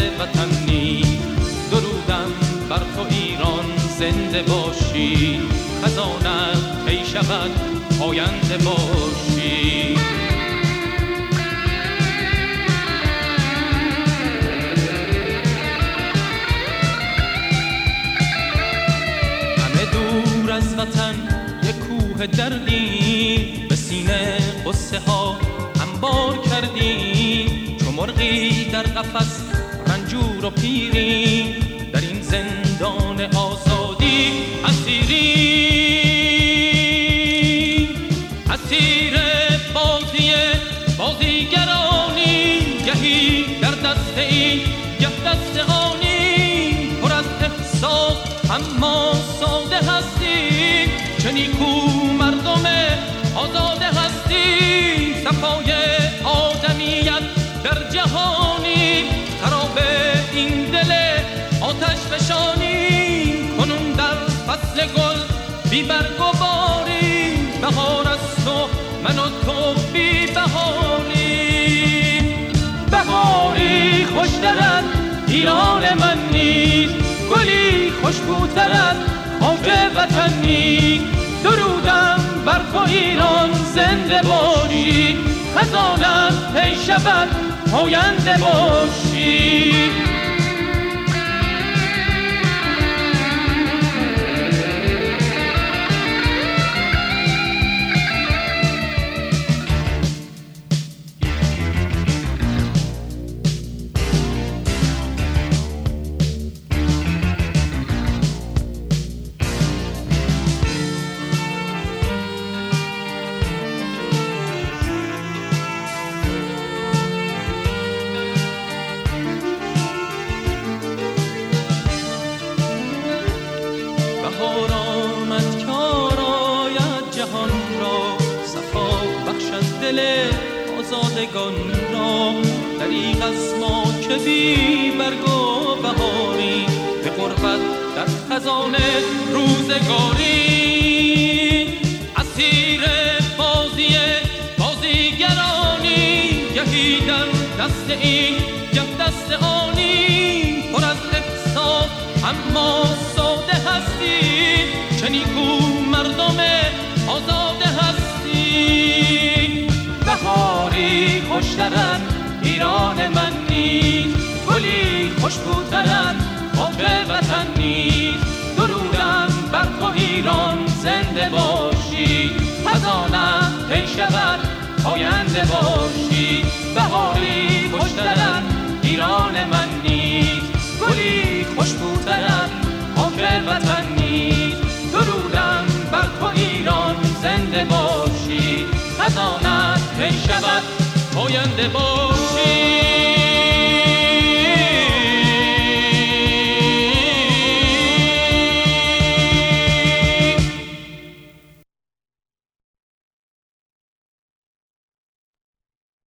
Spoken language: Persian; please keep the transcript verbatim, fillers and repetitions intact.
وطن نیست. درودم بر تو ایران زنده باشی، خزانت کی شود پاینده باشی. همه دور از وطن یک کوه دردی، به سینه قصه ها انبار کردی. چو مرغی در قفس رنجور و پیری، در این زندان آزادی اسیری. اسیر بازی بازیگرانی، گهی در دست این گه دست آنی. پر از احساس اما ساده هستی، چه نیکو مردم آزاده هستی. صفای آدمیت در جهانی، خراب این دل آتش فشانی. کنون در فصل گل بی برگ و باری، بهار از تو من و تو بی بهاری. بهاری خوشتر از ایران من نیست، گلی خوشبوتر از خاک وطن نیست. درودم بر تو ایران زنده باشی، خزانت پی شود پاینده باشی. بهار آمد که آراید جهان را، صفا بخشد دل آزادگان را. دریغ از ما که بی برگ و بهاری، به غربت در خزان روزگاری. اسیر بازی بازیگرانی، گهی در دست این گه دست آنی. پر از احساس اما ساده هستی، چه نیکو مردم آزاده هستی. بهاری خوشتر از ایران من نیست، گلی خوشبوتر از خاک وطن نیست. درودم بر تو ایران زنده باشی، خزانت کی شود پاینده باشی. بهاری خوشتر از ایران من نیست، گلی خوشبوتر از خاک وطن نیست. درودم بر تو ایران زنده باشی، خزانت کی شود پاینده باشی.